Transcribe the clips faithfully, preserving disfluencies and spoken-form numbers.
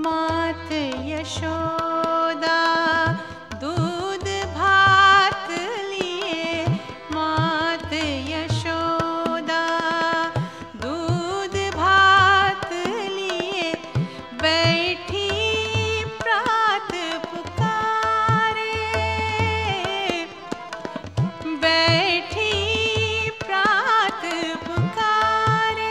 मात यशोदा दूध भात लिए, मात यशोदा दूध भात लिए बैठी प्रात पुकारे, बैठी प्रात पुकारे।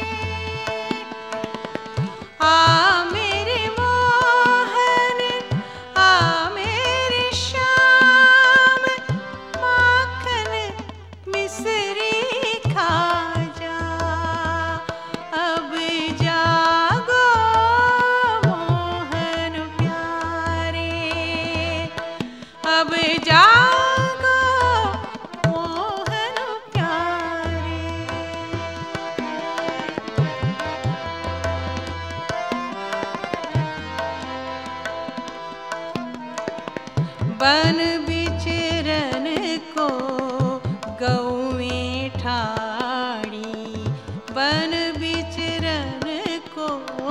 आ मेरे मोहन, आ मेरे श्याम, माखन मिश्री खा जा। अब जागो मोहन प्यारे, अब जागो मोहन प्यारे। बन बिचरन को गौएं ठाड़ी, बन बिचरन को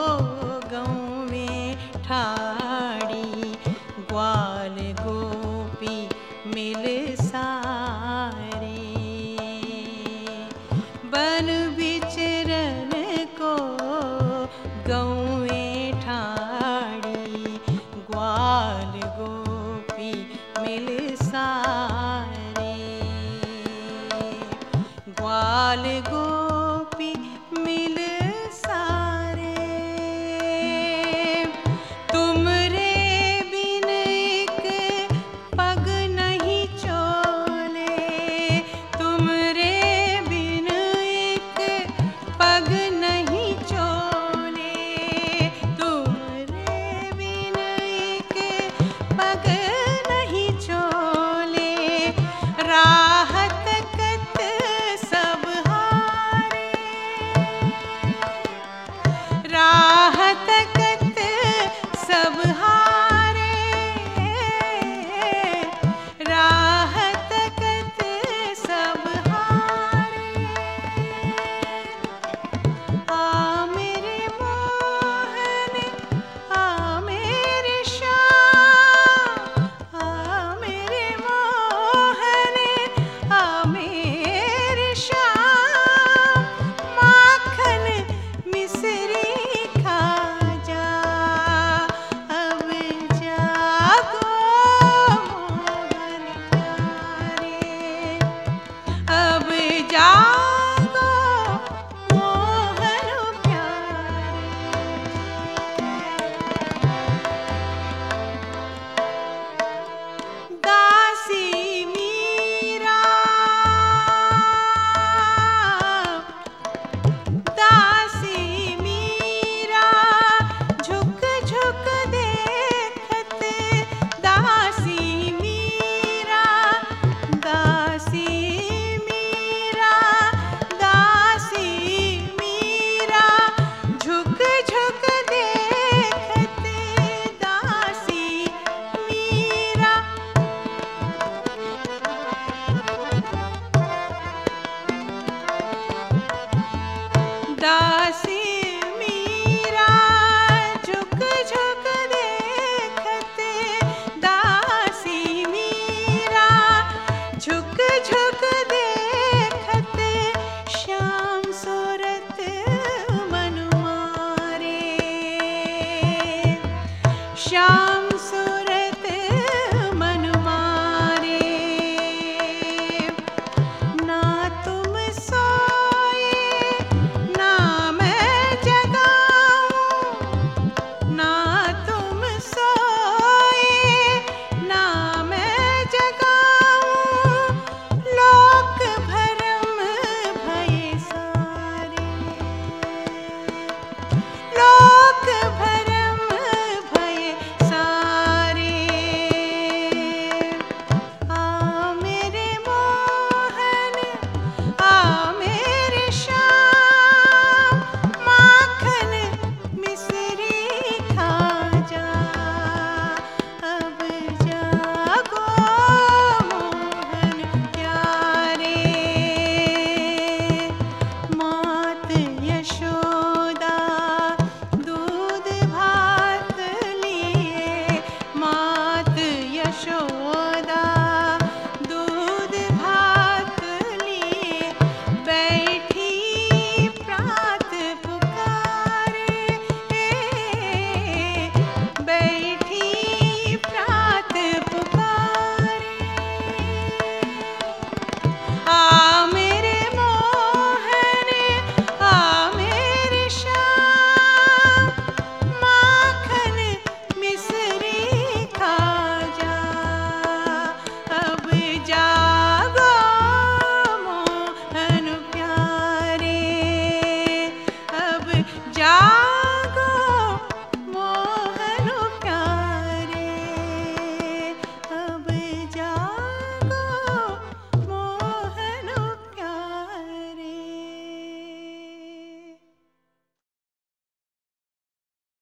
गौएं ठाड़ी, ग्वाल गोपी मिल सारे। बन बिचरन को गौएं ठाड़ी, ग्वाल गोपी मिल सारे, ग्वाल गोपी मिल सारे। तुमरे बिन एक पग नहीं चोले, तुमरे बिन एक पग नहीं चोले, तुमरे बिन एक पग नहीं चोले। राहत कत सब हारे, राहत कत सब हारे, राहत कत सब हारे। आ मेरे मोहन, आ मेरे श्याम, आ मेरे मोहन, आ मेरे श्याम, माखन मिश्री खा जा। अब जागो मोहन प्यारे, अब जागो मोहन प्यारे। दासी मीरा, दासी मीरा झुक झुक देखत, दासी मीरा, दासी मीरा, दासी मीरा झुक झुक देखत, दासी मीरा। दासी मीरा झुक झुक देखत, दासी मीरा झुक झुक देखत। श्याम सूरत मन मारे, श्याम